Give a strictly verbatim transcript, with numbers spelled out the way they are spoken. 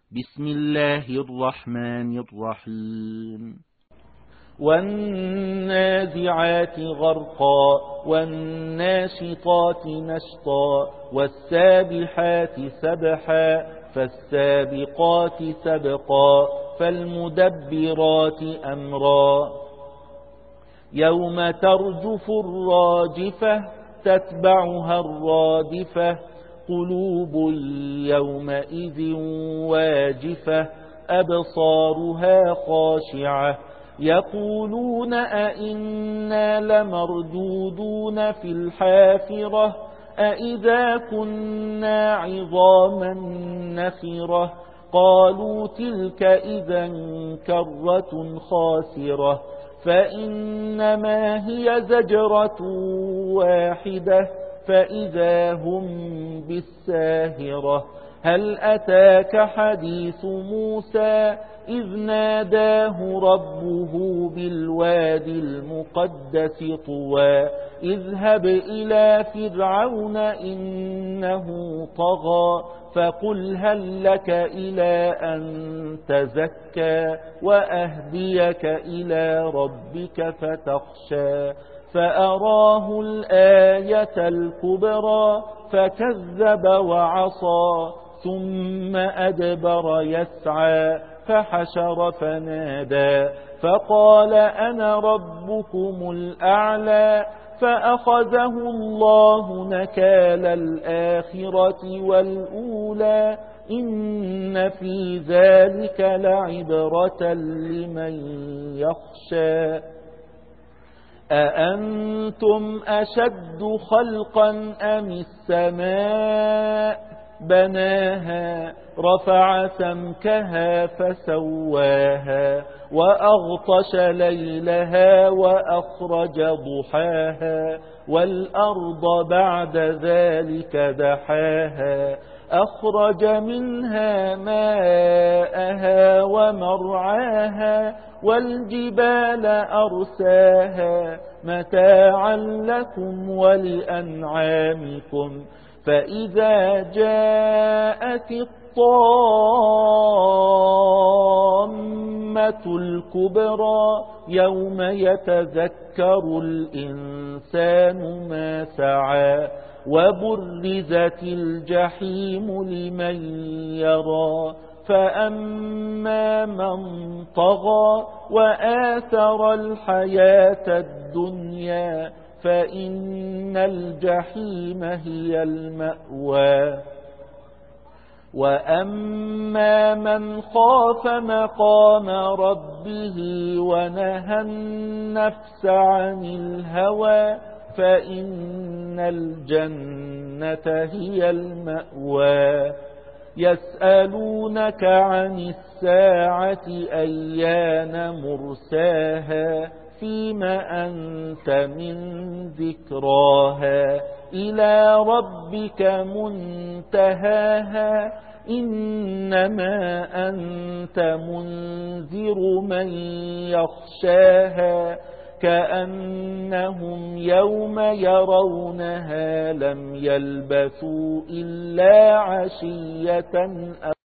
بسم الله الرحمن الرحيم والنازعات غرقا والناشطات نشطا والسابحات سبحا فالسابقات سبقا فالمدبرات أمرا يوم ترجف الراجفة تتبعها الرادفة قلوب يومئذ واجفة أبصارها خاشعة يقولون أئنا لمردودون في الحافرة أئذا كنا عظاما نخرة قالوا تلك إذا كرة خاسرة فإنما هي زجرة واحدة فإذا هم بالساهرة هل أتاك حديث موسى إذ ناداه ربه بالوادي المقدس طوى اذهب إلى فرعون إنه طغى فقل هل لك إلى أن تزكى وأهديك إلى ربك فتخشى فأراه الآية الكبرى فكذب وعصى ثم أدبر يسعى فحشر فنادى فقال أنا ربكم الأعلى فأخذه الله نكال الآخرة والأولى إن في ذلك لعبرة لمن يخشى أأنتم أشد خلقا أم السماء بناها رفع سمكها فسواها وأغطش ليلها وأخرج ضحاها والأرض بعد ذلك دحاها أخرج منها ماءها ومرعاها والجبال أرساها متاعا لكم ولأنعامكم فإذا جاءت الطامة الكبرى يوم يتذكر الإنسان ما سعى وبرزت الجحيم لمن يرى فأما من طغى وآثر الحياة الدنيا فإن الجحيم هي المأوى وأما من خاف مقام ربه ونهى النفس عن الهوى فإن الجنة هي المأوى يسألونك عن الساعة أيان مرساها فيما أنت من ذكراها إلى ربك منتهاها إنما أنت منذر من يخشاها كأنهم يوم يرونها لم يلبثوا إلا عشية